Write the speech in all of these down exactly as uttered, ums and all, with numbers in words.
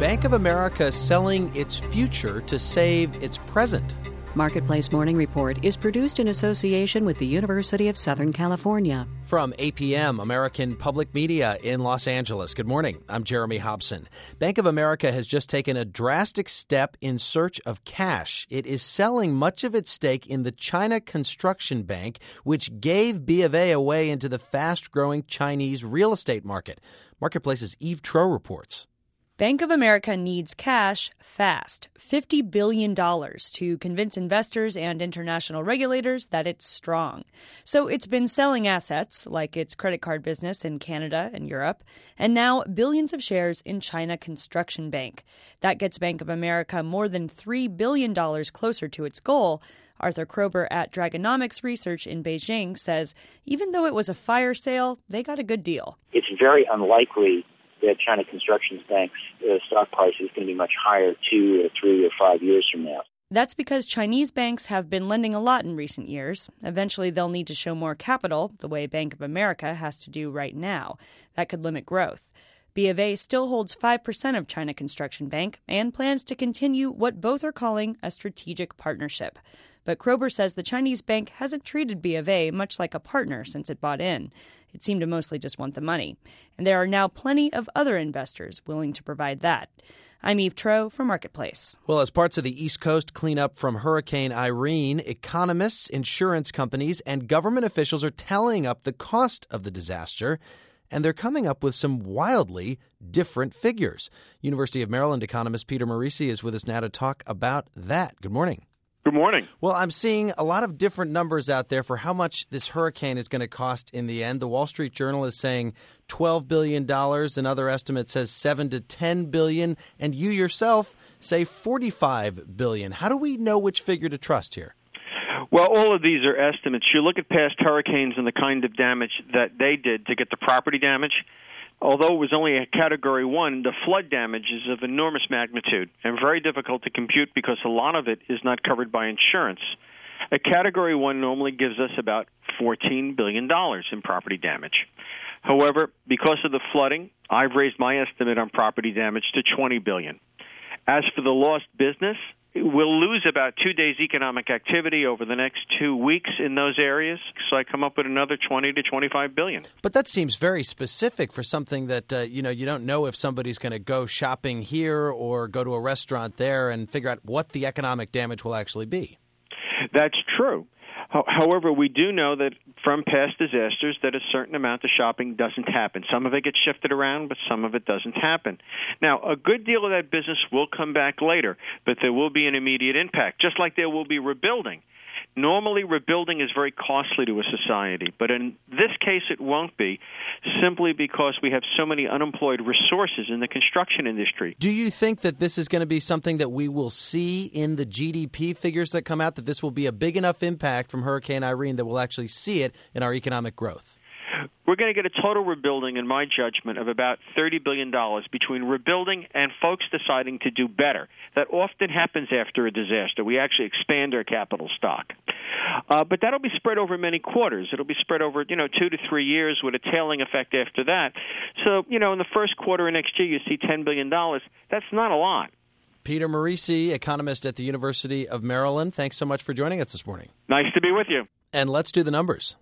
Bank of America selling its future to save its present? Marketplace Morning Report is produced in association with the University of Southern California. From A P M, American Public Media in Los Angeles. Good morning. I'm Jeremy Hobson. Bank of America has just taken a drastic step in search of cash. It is selling much of its stake in the China Construction Bank, which gave B of A away into the fast-growing Chinese real estate market. Marketplace's Eve Troeh reports. Bank of America needs cash fast, fifty billion dollars, to convince investors and international regulators that it's strong. So it's been selling assets, like its credit card business in Canada and Europe, and now billions of shares in China Construction Bank. That gets Bank of America more than three billion dollars closer to its goal. Arthur Krober at Dragonomics Research in Beijing says even though it was a fire sale, they got a good deal. It's very unlikely that China Construction Bank's uh, stock price is going to be much higher two or three or five years from now. That's because Chinese banks have been lending a lot in recent years. Eventually, they'll need to show more capital, the way Bank of America has to do right now. That could limit growth. B of A still holds five percent of China Construction Bank and plans to continue what both are calling a strategic partnership. But Krober says the Chinese bank hasn't treated B of A much like a partner since it bought in. It seemed to mostly just want the money. And there are now plenty of other investors willing to provide that. I'm Eve Troeh for Marketplace. Well, as parts of the East Coast clean up from Hurricane Irene, economists, insurance companies, and government officials are tallying up the cost of the disaster, and they're coming up with some wildly different figures. University of Maryland economist Peter Morici is with us now to talk about that. Good morning. Good morning. Well, I'm seeing a lot of different numbers out there for how much this hurricane is going to cost in the end. The Wall Street Journal is saying twelve billion dollars. Another estimate says seven to ten billion dollars. And you yourself say forty-five billion dollars. How do we know which figure to trust here? Well, all of these are estimates. You look at past hurricanes and the kind of damage that they did to get the property damage. Although it was only a Category one, the flood damage is of enormous magnitude and very difficult to compute because a lot of it is not covered by insurance. A Category one normally gives us about fourteen billion dollars in property damage. However, because of the flooding, I've raised my estimate on property damage to twenty billion dollars. As for the lost business, we'll lose about two days' economic activity over the next two weeks in those areas. So I come up with another twenty to twenty-five billion dollars. But that seems very specific for something that, uh, you know, you don't know if somebody's going to go shopping here or go to a restaurant there and figure out what the economic damage will actually be. That's true. However, we do know that from past disasters that a certain amount of shopping doesn't happen. Some of it gets shifted around, but some of it doesn't happen. Now, a good deal of that business will come back later, but there will be an immediate impact, just like there will be rebuilding. Normally, rebuilding is very costly to a society, but in this case it won't be, simply because we have so many unemployed resources in the construction industry. Do you think that this is going to be something that we will see in the G D P figures that come out, that this will be a big enough impact from Hurricane Irene that we'll actually see it in our economic growth? We're going to get a total rebuilding, in my judgment, of about thirty billion dollars between rebuilding and folks deciding to do better. That often happens after a disaster. We actually expand our capital stock. Uh, but that'll be spread over many quarters. It'll be spread over, you know, two to three years with a tailing effect after that. So, you know, in the first quarter of next year, you see ten billion dollars. That's not a lot. Peter Morici, economist at the University of Maryland, thanks so much for joining us this morning. Nice to be with you. And let's do the numbers.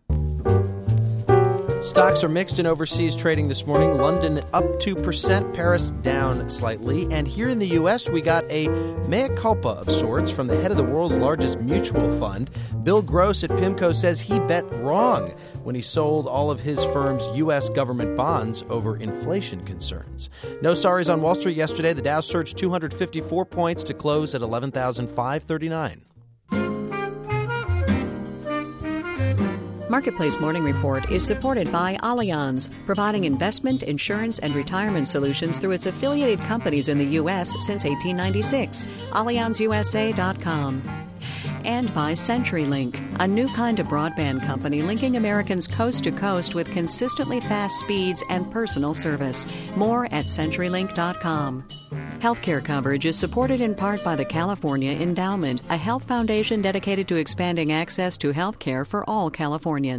Stocks are mixed in overseas trading this morning. London up two percent, Paris down slightly. And here in the U S, we got a mea culpa of sorts from the head of the world's largest mutual fund. Bill Gross at PIMCO says he bet wrong when he sold all of his firm's U S government bonds over inflation concerns. No sorries on Wall Street yesterday. The Dow surged two hundred fifty-four points to close at eleven thousand five hundred thirty-nine. Marketplace Morning Report is supported by Allianz, providing investment, insurance, and retirement solutions through its affiliated companies in the U S since eighteen ninety-six. Allianz U S A dot com. And by CenturyLink, a new kind of broadband company linking Americans coast to coast with consistently fast speeds and personal service. More at CenturyLink dot com. Healthcare coverage is supported in part by the California Endowment, a health foundation dedicated to expanding access to health care for all Californians.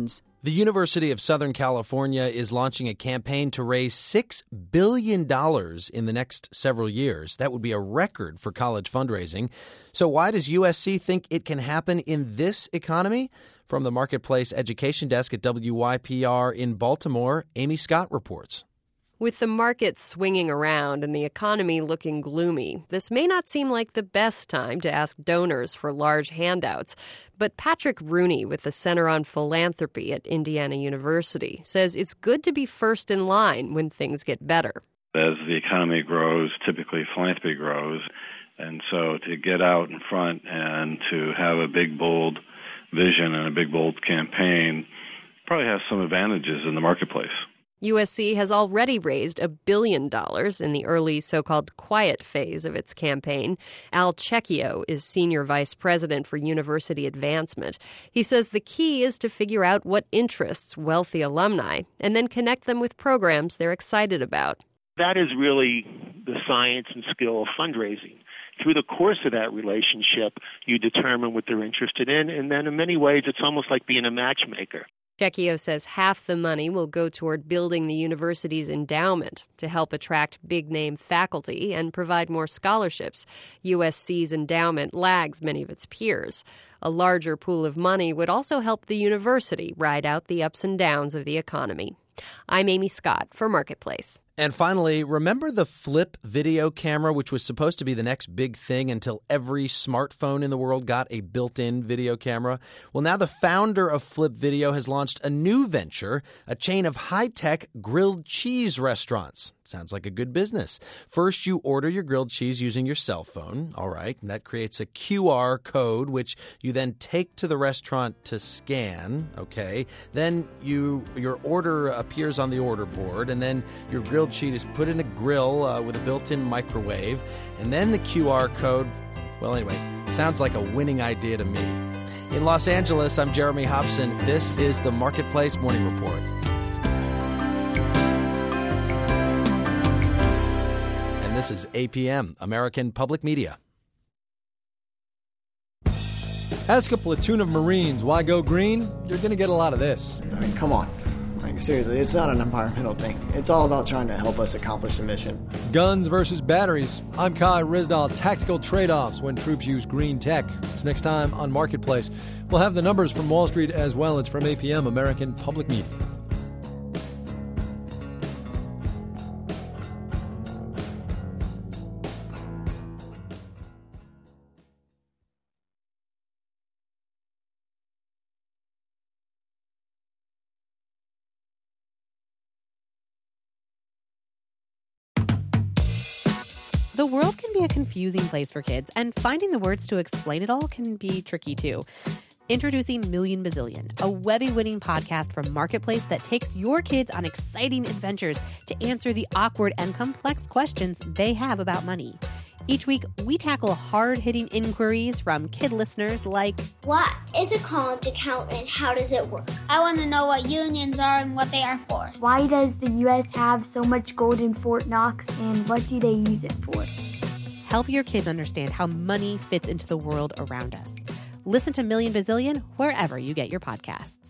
The University of Southern California is launching a campaign to raise six billion dollars in the next several years. That would be a record for college fundraising. So why does U S C think it can happen in this economy? From the Marketplace Education Desk at W Y P R in Baltimore, Amy Scott reports. With the market swinging around and the economy looking gloomy, this may not seem like the best time to ask donors for large handouts. But Patrick Rooney with the Center on Philanthropy at Indiana University says it's good to be first in line when things get better. As the economy grows, typically philanthropy grows. And so to get out in front and to have a big, bold vision and a big, bold campaign probably has some advantages in the marketplace. U S C has already raised a billion dollars in the early so-called quiet phase of its campaign. Al Cecchio is Senior Vice President for University Advancement. He says the key is to figure out what interests wealthy alumni and then connect them with programs they're excited about. That is really the science and skill of fundraising. Through the course of that relationship, you determine what they're interested in, and then in many ways it's almost like being a matchmaker. Cecchio says half the money will go toward building the university's endowment to help attract big-name faculty and provide more scholarships. U S C's endowment lags many of its peers. A larger pool of money would also help the university ride out the ups and downs of the economy. I'm Amy Scott for Marketplace. And finally, remember the Flip video camera, which was supposed to be the next big thing until every smartphone in the world got a built-in video camera? Well, now the founder of Flip Video has launched a new venture, a chain of high-tech grilled cheese restaurants. Sounds like a good business. First, you order your grilled cheese using your cell phone. All right, and that creates a Q R code, which you then take to the restaurant to scan. Okay, then you your order appears on the order board, and then your grilled cheese is put in a grill uh, with a built-in microwave, and then the Q R code. Well, anyway, sounds like a winning idea to me. In Los Angeles, I'm Jeremy Hobson. This is the Marketplace Morning Report. This is A P M, American Public Media. Ask a platoon of Marines why go green, you're going to get a lot of this. I mean, come on. Like, seriously, it's not an environmental thing. It's all about trying to help us accomplish the mission. Guns versus batteries. I'm Kai Rizdal. Tactical trade-offs when troops use green tech. It's next time on Marketplace. We'll have the numbers from Wall Street as well. It's from A P M, American Public Media. The world can be a confusing place for kids, and finding the words to explain it all can be tricky too. Introducing Million Bazillion, a Webby-winning podcast from Marketplace that takes your kids on exciting adventures to answer the awkward and complex questions they have about money. Each week, we tackle hard-hitting inquiries from kid listeners like, what is a college account and how does it work? I want to know what unions are and what they are for. Why does the U S have so much gold in Fort Knox and what do they use it for? Help your kids understand how money fits into the world around us. Listen to Million Bazillion wherever you get your podcasts.